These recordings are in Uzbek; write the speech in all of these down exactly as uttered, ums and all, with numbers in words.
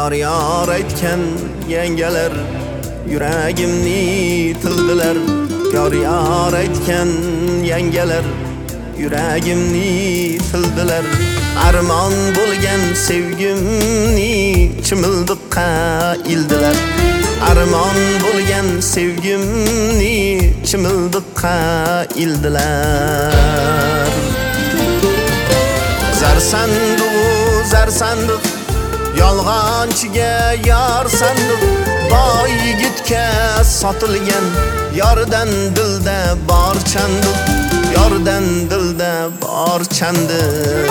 Yar yar aytgan yengeler yuragimni tildilar. Yar yar aytgan yengeler yuragimni tildilar. Armon bo'lgan sevgimni chimildiqqa ildilar. Armon bo'lgan sevgimni chimildiqqa ildilar. Zar sanduq, zar sanduq, yolg'onchiga yor sanduq, boy yigitga sotilgan, yordan dilda bor chandiq, yordan dilda bor chandiq.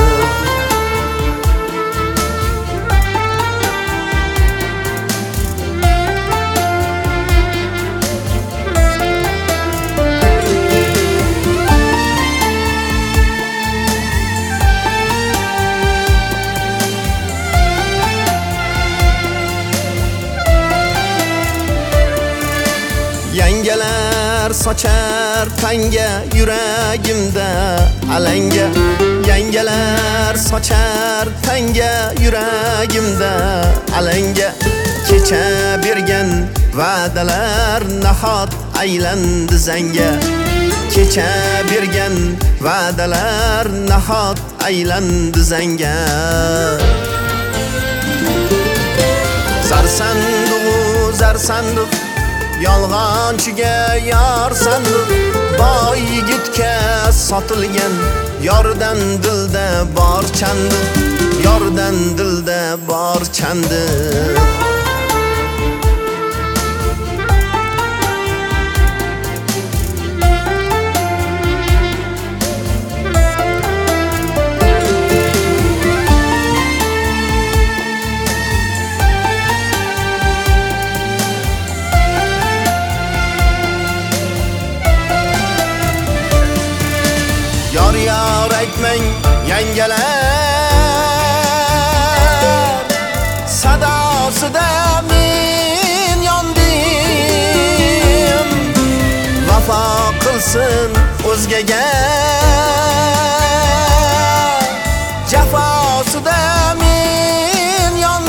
Yangeler sochar tanga yuragimda alanga. Yangeler sochar tanga yuragimda alanga. Kecha bergan va'dalar nahot aylandi zanga. Kecha bergan va'dalar nahot aylandi zanga. Zar sanduq, zar sanduq, yolg'onchiga yor sanduq, boy yigitga sotilgan, yordan dilda bor chandiq, yordan dilda bor chandiq. Yar yar aytmang yengeler, sadosida men yondim. Vafo qilsin o'zgaga, jafosida men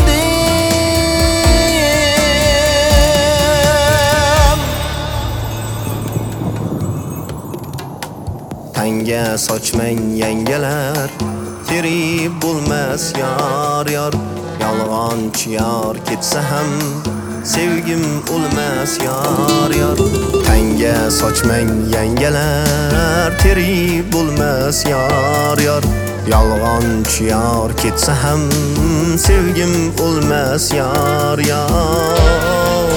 yondim. Tanga sochmang yengelar, terib bo'lmas yor yor. Yolg'onchi yor ketsa ham sevgim o'lmas yor yor. Tanga sochmang yengelar, terib bo'lmas yor yor. Yolg'onchi yor ketsa ham sevgim o'lmas yor yor.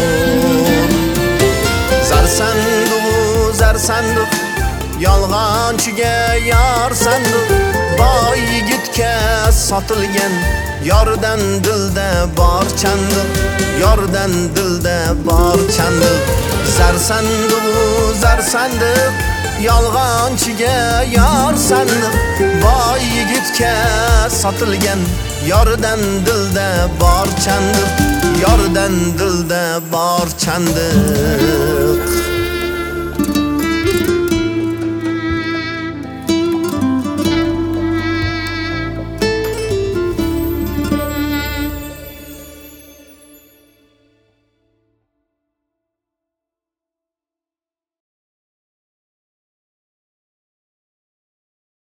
Zar sanduq, zar sanduq, yolg'onchiga yor sanduq, boy yigitga sotilgan, yordan dilda bor chandiq, yordan dilda bor chandiq. Zar sanduq, zar sanduq, yolg'onchiga yor sanduq, boy yigitga sotilgan, yordan dilda bor chandiq, yordan dilda bor chandiq.